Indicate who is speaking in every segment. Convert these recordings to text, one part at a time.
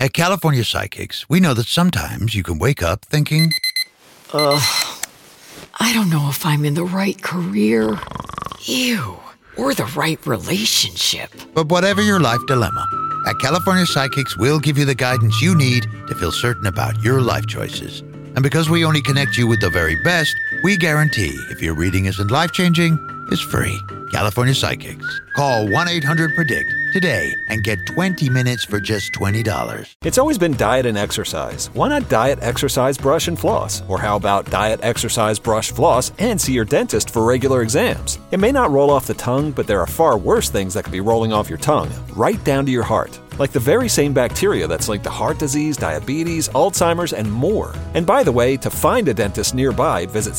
Speaker 1: At California Psychics, we know that sometimes you can wake up thinking,
Speaker 2: I don't know if I'm in the right career. Ew. Or the right relationship.
Speaker 1: but whatever your life dilemma, at California Psychics, we'll give you the guidance you need to feel certain about your life choices. And because we only connect you with the very best, we guarantee if your reading isn't life-changing, it's free. California Psychics. Call 1-800-PREDICT today and get 20 minutes for just $20.
Speaker 3: It's always been diet and exercise. Why not diet, exercise, brush, and floss? Or how about diet, exercise, brush, floss, and see your dentist for regular exams? It may not roll off the tongue, but there are far worse things that could be rolling off your tongue, right down to your heart. Like the very same bacteria that's linked to heart disease, diabetes, Alzheimer's, and more. And by the way, to find a dentist nearby, visit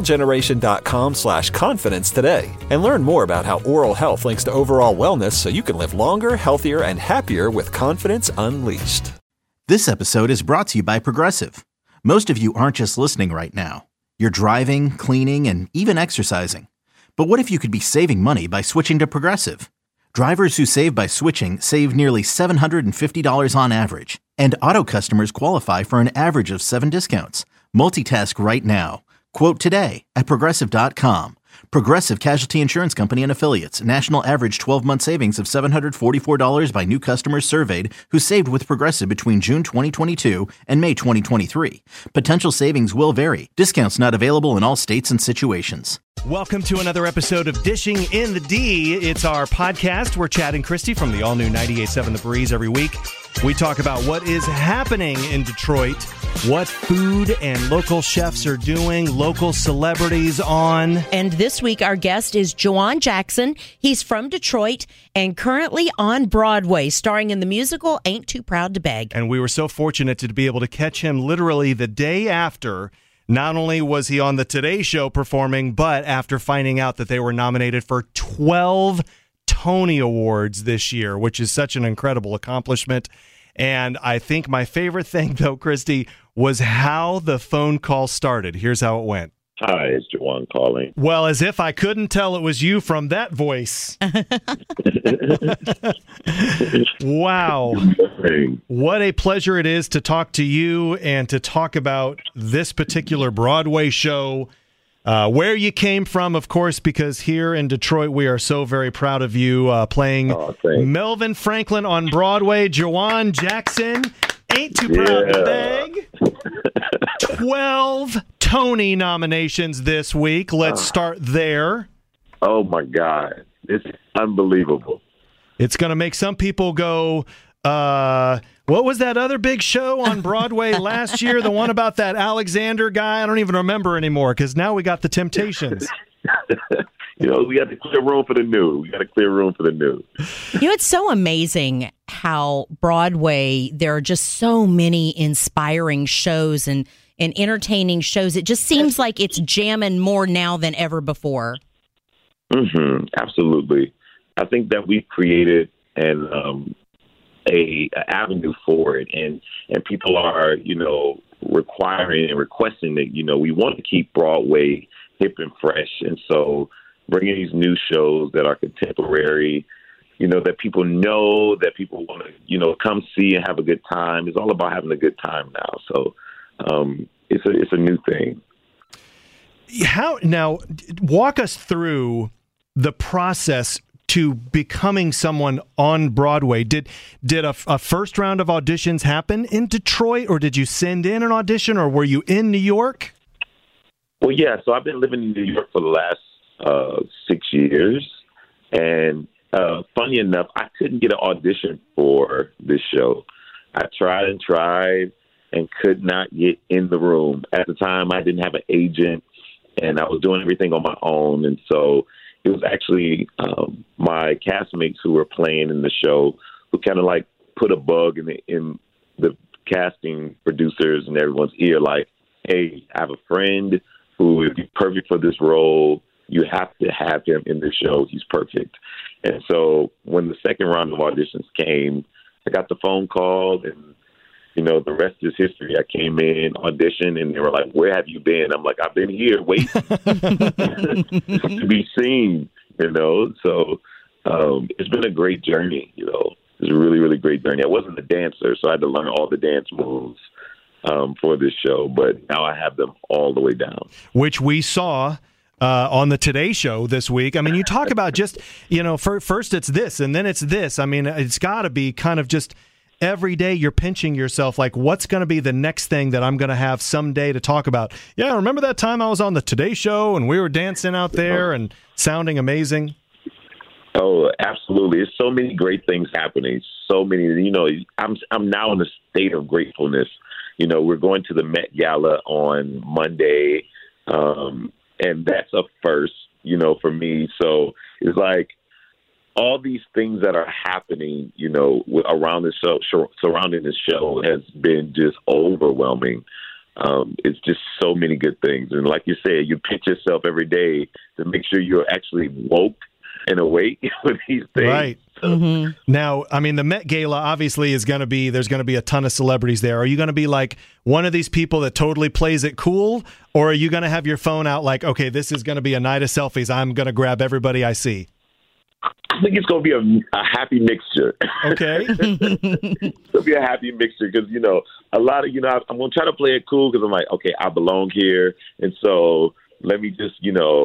Speaker 3: smilegeneration.com/confidence today and learn more about how oral health links to overall wellness so you can live longer, healthier, and happier with confidence unleashed.
Speaker 4: This episode is brought to you by Progressive. Most of you aren't just listening right now. You're driving, cleaning, and even exercising. But what if you could be saving money by switching to Progressive? Drivers who save by switching save nearly $750 on average. And auto customers qualify for an average of 7 discounts. Multitask right now. Quote today at Progressive.com. Progressive Casualty Insurance Company and Affiliates. National average 12-month savings of $744 by new customers surveyed who saved with Progressive between June 2022 and May 2023. Potential savings will vary. Discounts not available in all states and situations.
Speaker 5: Welcome to another episode of Dishing in the D. It's our podcast. We're Chad and Christy from the all-new 98.7 The Breeze every week. We talk about what is happening in Detroit, what food and local chefs are doing, local celebrities on.
Speaker 6: And this week, our guest is Juwan Jackson. He's from Detroit and currently on Broadway, starring in the musical Ain't Too Proud to Beg.
Speaker 5: And we were so fortunate to be able to catch him literally the day after. Not only was he on the Today Show performing, but after finding out that they were nominated for 12 Tony Awards this year, which is such an incredible accomplishment. And I think my favorite thing, though, Christy, was how the phone call started. Here's how it went.
Speaker 7: Hi, it's Juwan calling.
Speaker 5: Well, as if I couldn't tell it was you from that voice. Wow. What a pleasure it is to talk to you and to talk about this particular Broadway show. Where you came from, of course, because here in Detroit, we are so very proud of you playing Melvin Franklin on Broadway. Juwan Jackson, Ain't Too Proud to Beg. 12 Tony nominations this week. Let's start there.
Speaker 7: Oh, my God. It's unbelievable.
Speaker 5: It's going to make some people go, what was that other big show on Broadway last year? The one about that Alexander guy? I don't even remember anymore because now we got the Temptations.
Speaker 7: We got to clear room for the new.
Speaker 6: It's so amazing how Broadway, there are just so many inspiring shows and entertaining shows. It just seems like it's jamming more now than ever before.
Speaker 7: Mm-hmm. Absolutely. I think that we've created an avenue for it, and people are, requiring and requesting that, we want to keep Broadway hip and fresh. And so bringing these new shows that are contemporary, that people know, that people want to, come see and have a good time. It's all about having a good time now. So it's a new thing.
Speaker 5: Now, walk us through the process to becoming someone on Broadway. Did a first round of auditions happen in Detroit, or did you send in an audition, or were you in New York?
Speaker 7: Well, yeah. So I've been living in New York for the last 6 years, and funny enough, I couldn't get an audition for this show. I tried and could not get in the room. At the time, I didn't have an agent, and I was doing everything on my own, and so it was actually my castmates who were playing in the show who kind of like put a bug in the casting producers and everyone's ear, like, hey, I have a friend who would be perfect for this role. You have to have him in the show. He's perfect. And so when the second round of auditions came, I got the phone call, and, the rest is history. I came in, auditioned, and they were like, where have you been? I'm like, I've been here waiting to be seen, So it's been a great journey, was a really, really great journey. I wasn't a dancer, so I had to learn all the dance moves for this show, but now I have them all the way down.
Speaker 5: Which we saw on the Today Show this week. I mean, you talk about just, first it's this and then it's this. I mean, it's got to be kind of just every day you're pinching yourself like, what's going to be the next thing that I'm going to have someday to talk about? Yeah, remember that time I was on the Today Show and we were dancing out there and sounding amazing?
Speaker 7: Oh, absolutely. There's so many great things happening. So many, I'm now in a state of gratefulness. We're going to the Met Gala on Monday, and that's a first, for me. So it's like all these things that are happening, around the show, surrounding the show has been just overwhelming. It's just so many good things. And like you said, you pitch yourself every day to make sure you're actually woke and awake with these things.
Speaker 5: Right.
Speaker 6: Mm-hmm.
Speaker 5: Now, I mean, the Met Gala obviously there's going to be a ton of celebrities there. Are you going to be like one of these people that totally plays it cool? Or are you going to have your phone out like, okay, this is going to be a night of selfies. I'm going to grab everybody I see.
Speaker 7: I think it's going to be a happy mixture.
Speaker 5: Okay.
Speaker 7: It'll be a happy mixture because, a lot of, I'm going to try to play it cool because I'm like, okay, I belong here. And so let me just,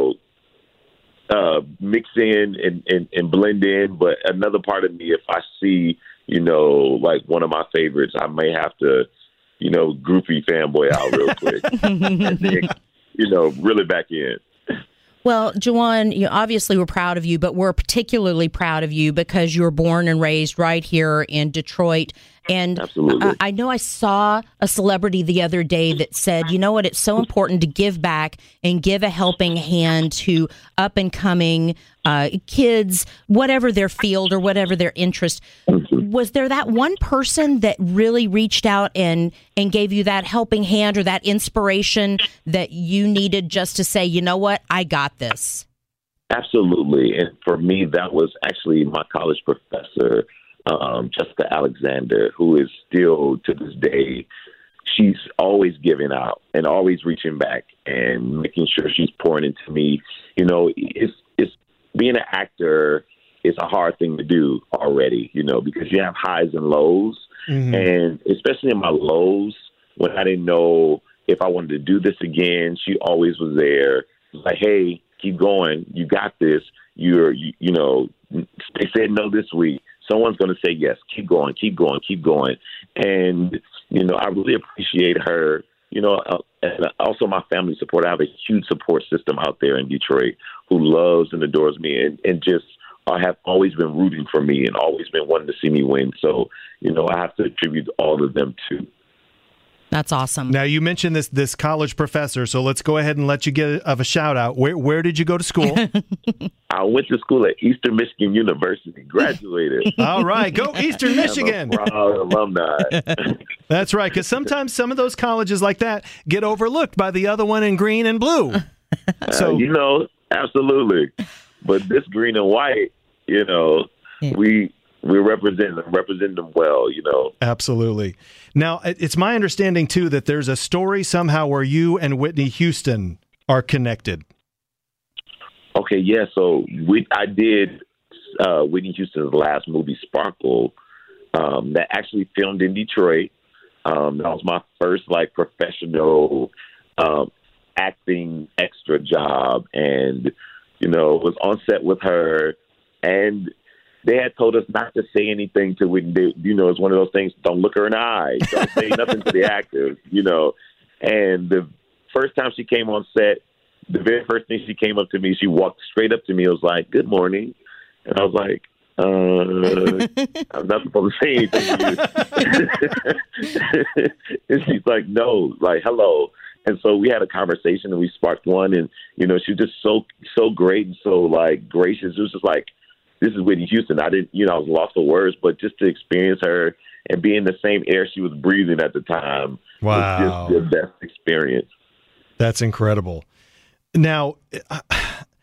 Speaker 7: mix in and blend in. But another part of me, if I see, like one of my favorites, I may have to, groupie fanboy out real quick and then, reel it back in.
Speaker 6: Well, Juwan, obviously we're proud of you, but we're particularly proud of you because you were born and raised right here in Detroit. And I know I saw a celebrity the other day that said, you know what, it's so important to give back and give a helping hand to up-and-coming kids, whatever their field or whatever their interest. Was there that one person that really reached out and gave you that helping hand or that inspiration that you needed just to say, you know what, I got this?
Speaker 7: Absolutely. And for me, that was actually my college professor, Jessica Alexander, who is still to this day, she's always giving out and always reaching back and making sure she's pouring into me. It's being an actor is a hard thing to do already, because you have highs and lows. Mm-hmm. And especially in my lows, when I didn't know if I wanted to do this again, she always was there. Like, hey, keep going. You got this. They said no this week. Someone's going to say yes. Keep going, keep going, keep going. And, I really appreciate her, and also my family support. I have a huge support system out there in Detroit who loves and adores me and just have always been rooting for me and always been wanting to see me win. So, I have to attribute all of them too.
Speaker 6: That's awesome.
Speaker 5: Now, you mentioned this college professor, so let's go ahead and let you get a shout out. Where did you go to school?
Speaker 7: I went to school at Eastern Michigan University, graduated.
Speaker 5: All right, go Eastern Michigan.
Speaker 7: I'm a proud alumni.
Speaker 5: That's right, because sometimes some of those colleges like that get overlooked by the other one in green and blue. So
Speaker 7: absolutely. But this green and white, we represent them well,
Speaker 5: Absolutely. Now, it's my understanding, too, that there's a story somehow where you and Whitney Houston are connected.
Speaker 7: Okay, yeah. So I did Whitney Houston's last movie, Sparkle, that actually filmed in Detroit. That was my first, professional acting extra job. And, was on set with her. And they had told us not to say anything to Whitney. It's one of those things, don't look her in the eye. Don't say nothing to the actors, And the first time she came on set, the very first thing she came up to me, she walked straight up to me. It was like, good morning. And I was like, I'm not supposed to say anything to you. And she's like, no, hello. And so we had a conversation and we sparked one. And, she was just so great and so, gracious. It was just like, this is Whitney Houston. I didn't, I was lost for words, but just to experience her and be in the same air she was breathing at the time was just the best experience.
Speaker 5: That's incredible. Now,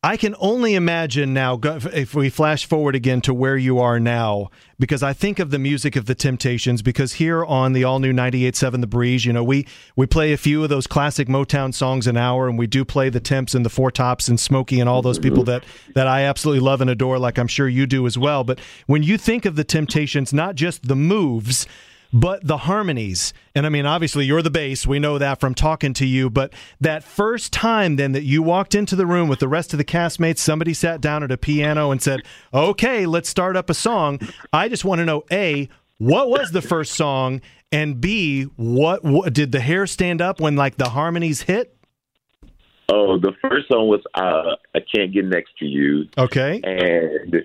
Speaker 5: I can only imagine now, if we flash forward again to where you are now, because I think of the music of the Temptations, because here on the all-new 98.7 The Breeze, we play a few of those classic Motown songs an hour, and we do play the Temps and the Four Tops and Smokey and all those people that I absolutely love and adore, like I'm sure you do as well. But when you think of the Temptations, not just the moves, but the harmonies, and I mean, obviously you're the bass, we know that from talking to you, but that first time then that you walked into the room with the rest of the castmates, somebody sat down at a piano and said, okay, let's start up a song. I just want to know, A, what was the first song, and B, what did the hair stand up when like the harmonies hit?
Speaker 7: Oh, the first song was I Can't Get Next to You.
Speaker 5: Okay.
Speaker 7: And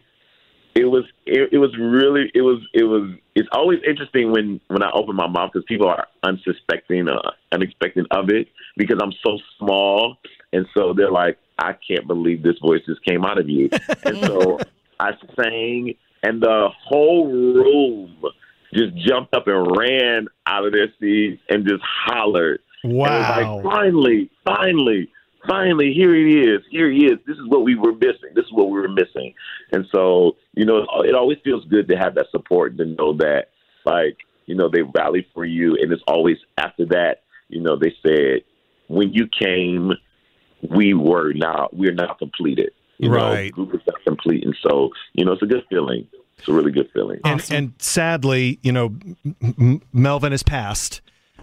Speaker 7: it's always interesting when I open my mouth because people are unexpecting of it because I'm so small. And so they're like, I can't believe this voice just came out of you. And so I sang and the whole room just jumped up and ran out of their seats and just hollered.
Speaker 5: Wow.
Speaker 7: And it was like, finally, here he is. This is what we were missing. And so, it always feels good to have that support and to know that, they rallied for you. And it's always after that, they said, when you came, we're now completed.
Speaker 5: Right.
Speaker 7: Group is not complete. And so, it's a good feeling. It's a really good feeling.
Speaker 5: And sadly, Melvin has passed.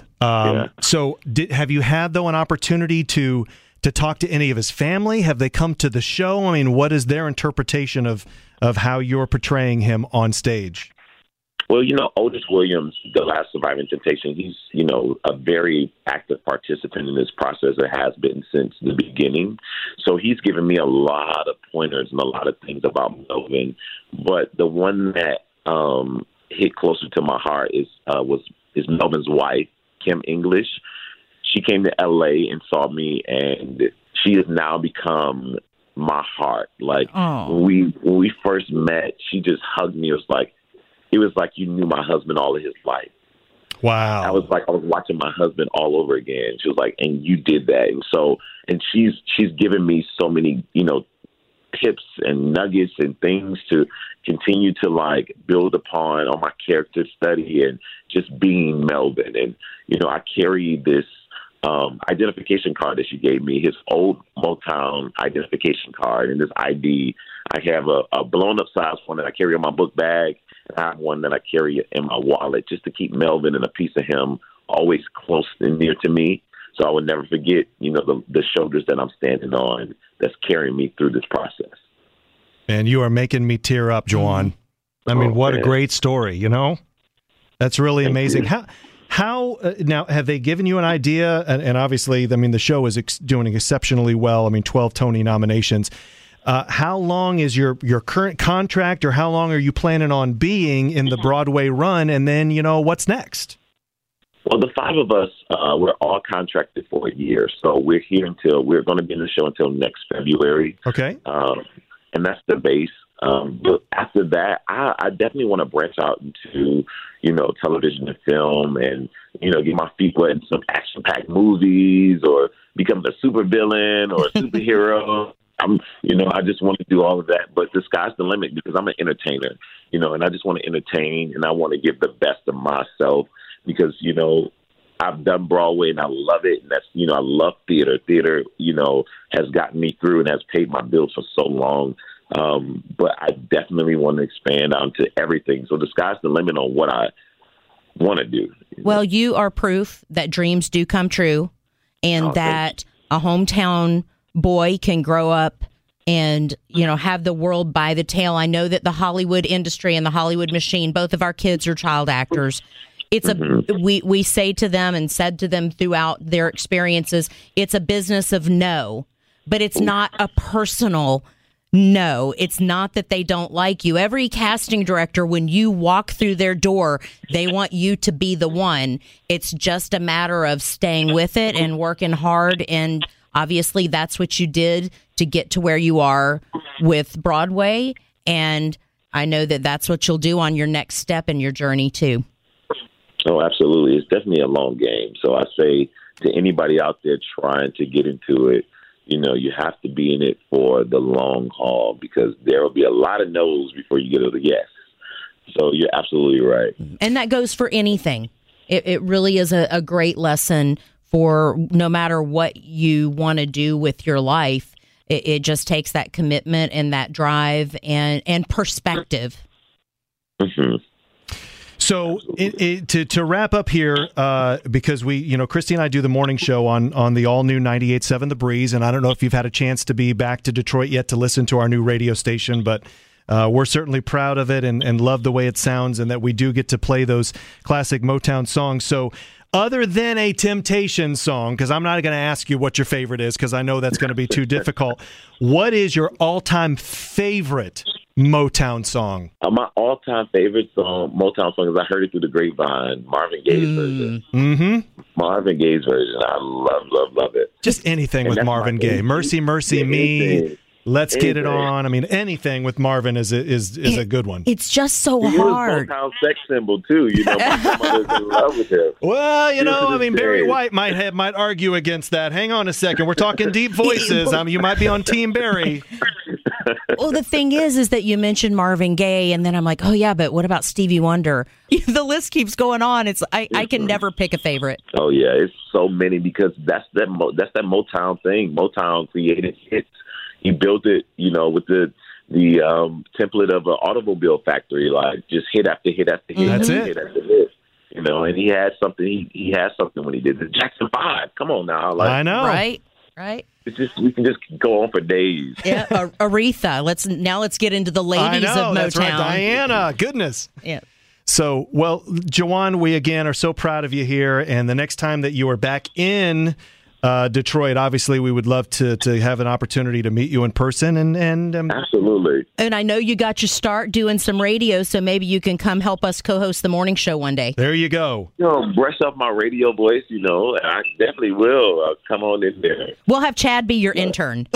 Speaker 5: So have you had, though, an opportunity to talk to any of his family? Have they come to the show? I mean, what is their interpretation of how you're portraying him on stage?
Speaker 7: Well, Otis Williams, the last surviving Temptation, he's, a very active participant in this process. It has been since the beginning. So he's given me a lot of pointers and a lot of things about Melvin. But the one that hit closer to my heart is Melvin's wife, Kim English. She came to L.A. and saw me, and she has now become my heart. Like, when we first met, she just hugged me. It was like you knew my husband all of his life.
Speaker 5: Wow.
Speaker 7: I was watching my husband all over again. She was like, and you did that. And she's given me so many, tips and nuggets and things to continue to build upon on my character study and just being Melvin. And, I carry this identification card that she gave me, his old Motown identification card, and this ID. I have a blown-up size one that I carry in my book bag, and I have one that I carry in my wallet just to keep Melvin and a piece of him always close and near to me, so I would never forget, the shoulders that I'm standing on that's carrying me through this process.
Speaker 5: And you are making me tear up, Juwan. I mean, what a great story, That's really amazing. How now, have they given you an idea? And obviously, I mean, the show is doing exceptionally well. I mean, 12 Tony nominations. How long is your current contract, or how long are you planning on being in the Broadway run? And then, what's next?
Speaker 7: Well, the five of us, we're all contracted for a year. So we're going to be in the show until next February.
Speaker 5: Okay.
Speaker 7: And that's the base. But after that, I definitely want to branch out into, television and film and, get my feet wet in some action-packed movies or become a supervillain or a superhero. I just want to do all of that. But the sky's the limit because I'm an entertainer, and I just want to entertain and I want to give the best of myself because, I've done Broadway and I love it. And that's, I love theater. Theater, has gotten me through and has paid my bills for so long. But I definitely want to expand out to everything. So the sky's the limit on what I want to do.
Speaker 6: Well, you are proof that dreams do come true and that a hometown boy can grow up and, have the world by the tail. I know that the Hollywood industry and the Hollywood machine, both of our kids are child actors. It's we say to them and said to them throughout their experiences, it's a business of no, but it's not a personal no. It's not that they don't like you. Every casting director, when you walk through their door, they want you to be the one. It's just a matter of staying with it and working hard. And obviously that's what you did to get to where you are with Broadway. And I know that that's what you'll do on your next step in your journey too.
Speaker 7: Oh, absolutely. It's definitely a long game. So I say to anybody out there trying to get into it, you have to be in it for the long haul, because there will be a lot of no's before you get to the yes. So you're absolutely right.
Speaker 6: And that goes for anything. It really is a great lesson for no matter what you want to do with your life. It just takes that commitment and that drive and perspective.
Speaker 7: Mm-hmm.
Speaker 5: So to wrap up here, because Christy and I do the morning show on the all new 98.7 The Breeze, and I don't know if you've had a chance to be back to Detroit yet to listen to our new radio station, but we're certainly proud of it and love the way it sounds, and that we do get to play those classic Motown songs. So other than a Temptations song, because I'm not going to ask you what your favorite is, because I know that's going to be too difficult, what is your all-time favorite Motown song?
Speaker 7: My all-time favorite Motown song is I Heard It Through the Grapevine, Marvin Gaye's version.
Speaker 5: Mm-hmm.
Speaker 7: Marvin Gaye's version. I love it.
Speaker 5: Just anything with Marvin Gaye. Mercy, Mercy Me. Let's Get It On. I mean, anything with Marvin is a good one.
Speaker 6: It's just so hard.
Speaker 7: He was Motown sex symbol too. My mother's in love with him.
Speaker 5: Well, Barry White might argue against that. Hang on a second. We're talking deep voices. You might be on Team Barry.
Speaker 6: Well, the thing is that you mentioned Marvin Gaye, and then I'm like, oh yeah, but what about Stevie Wonder? The list keeps going on. I can never pick a favorite.
Speaker 7: Oh yeah, it's so many, because that's that Motown thing. Motown created hits. He built it, with the template of an automobile factory, like just hit after hit after hit.
Speaker 5: That's
Speaker 7: hit after hit. And he had something. He had something when he did the Jackson 5. Come on now,
Speaker 5: I know,
Speaker 6: right?
Speaker 7: It's just, we can just go on for days.
Speaker 6: Yeah, Aretha. Let's get into the ladies of Motown.
Speaker 5: That's right, Diana. Goodness.
Speaker 6: Yeah.
Speaker 5: So, well, Juwan, we again are so proud of you here, and the next time that you are back in Detroit, obviously we would love to have an opportunity to meet you in person, and
Speaker 7: absolutely.
Speaker 6: And I know you got your start doing some radio, so maybe you can come help us co-host the morning show one day.
Speaker 5: There you go.
Speaker 7: Brush up my radio voice, I definitely will. Come on in there.
Speaker 6: We'll have Chad be your intern.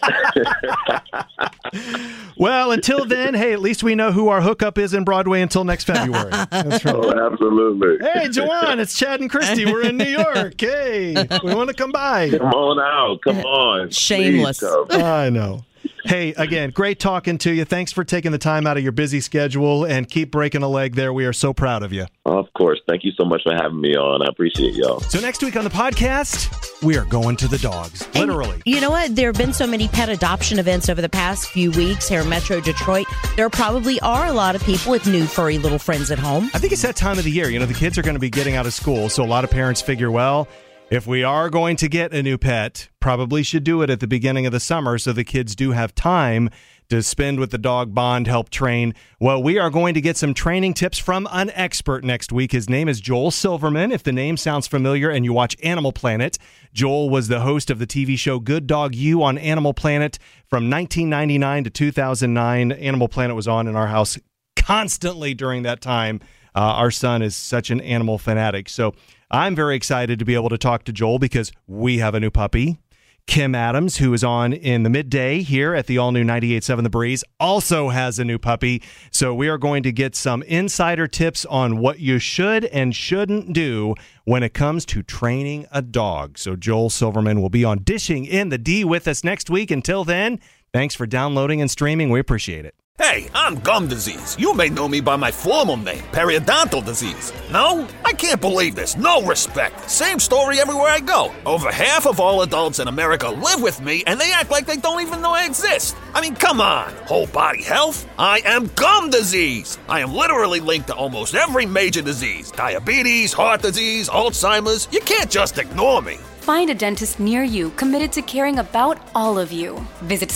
Speaker 5: Well, until then, hey, at least we know who our hookup is in Broadway until next February. That's right.
Speaker 7: Oh, absolutely.
Speaker 5: Hey, Juwan, it's Chad and Christy. We're in New York. Hey, we want to come by.
Speaker 7: Come on out. Come on.
Speaker 6: Shameless.
Speaker 5: I know. Hey, again, great talking to you. Thanks for taking the time out of your busy schedule, and keep breaking a leg there. We are so proud of you.
Speaker 7: Of course. Thank you so much for having me on. I appreciate y'all.
Speaker 5: So next week on the podcast, we are going to the dogs, literally.
Speaker 6: And you know what? There have been so many pet adoption events over the past few weeks here in Metro Detroit. There probably are a lot of people with new furry little friends at home.
Speaker 5: I think it's that time of the year. The kids are going to be getting out of school, so a lot of parents figure, well, if we are going to get a new pet, probably should do it at the beginning of the summer so the kids do have time to spend with the dog, bond, help train. Well, we are going to get some training tips from an expert next week. His name is Joel Silverman. If the name sounds familiar and you watch Animal Planet, Joel was the host of the TV show Good Dog U on Animal Planet from 1999 to 2009. Animal Planet was on in our house constantly during that time. Our son is such an animal fanatic. So I'm very excited to be able to talk to Joel because we have a new puppy. Kim Adams, who is on in the midday here at the all-new 98.7 The Breeze, also has a new puppy. So we are going to get some insider tips on what you should and shouldn't do when it comes to training a dog. So Joel Silverman will be on Dishing in the D with us next week. Until then, thanks for downloading and streaming. We appreciate it.
Speaker 8: Hey, I'm gum disease. You may know me by my formal name, periodontal disease. No? I can't believe this. No respect. Same story everywhere I go. Over half of all adults in America live with me, and they act like they don't even know I exist. I mean, come on. Whole body health? I am gum disease. I am literally linked to almost every major disease. Diabetes, heart disease, Alzheimer's. You can't just ignore me.
Speaker 9: Find a dentist near you committed to caring about all of you. Visit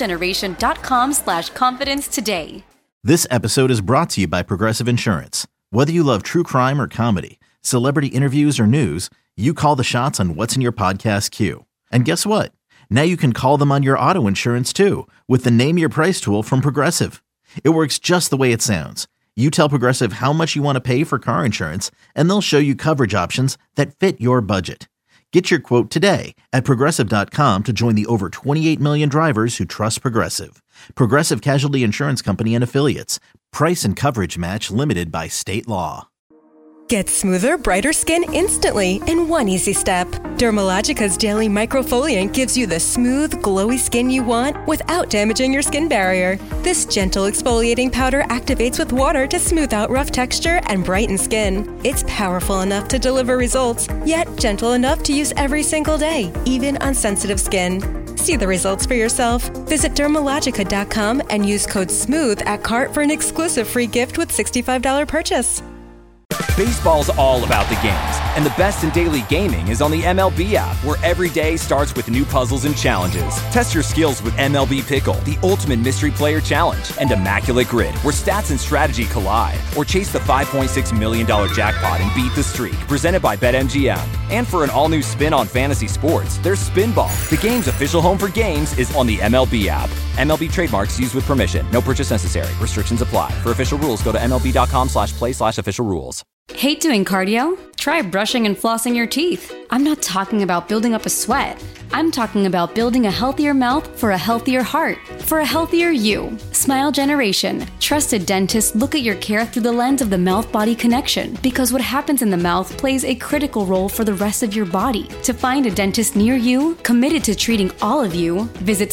Speaker 9: smilegeneration.com/confidence today.
Speaker 4: This episode is brought to you by Progressive Insurance. Whether you love true crime or comedy, celebrity interviews or news, you call the shots on what's in your podcast queue. And guess what? Now you can call them on your auto insurance too with the Name Your Price tool from Progressive. It works just the way it sounds. You tell Progressive how much you want to pay for car insurance, and they'll show you coverage options that fit your budget. Get your quote today at Progressive.com to join the over 28 million drivers who trust Progressive. Progressive Casualty Insurance Company and Affiliates. Price and coverage match limited by state law.
Speaker 10: Get smoother, brighter skin instantly in one easy step. Dermalogica's daily microfoliant gives you the smooth, glowy skin you want without damaging your skin barrier. This gentle exfoliating powder activates with water to smooth out rough texture and brighten skin. It's powerful enough to deliver results, yet gentle enough to use every single day, even on sensitive skin. See the results for yourself. Visit Dermalogica.com and use code SMOOTH at cart for an exclusive free gift with $65 purchase.
Speaker 11: Baseball's all about the games, and the best in daily gaming is on the MLB app, where every day starts with new puzzles and challenges. Test your skills with MLB Pickle, the ultimate mystery player challenge, and Immaculate Grid, where stats and strategy collide. Or chase the $5.6 million jackpot and beat the streak, presented by BetMGM. And for an all-new spin on fantasy sports, there's Spinball. The game's official home for games is on the MLB app. MLB trademarks used with permission. No purchase necessary. Restrictions apply. For official rules, go to MLB.com/play/official rules.
Speaker 9: Hate doing cardio? Try brushing and flossing your teeth. I'm not talking about building up a sweat. I'm talking about building a healthier mouth for a healthier heart, for a healthier you. Smile Generation. Trusted dentists look at your care through the lens of the mouth-body connection, because what happens in the mouth plays a critical role for the rest of your body. To find a dentist near you, committed to treating all of you, visit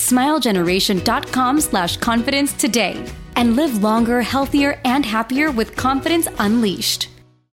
Speaker 9: smilegeneration.com/confidence today and live longer, healthier, and happier with confidence unleashed.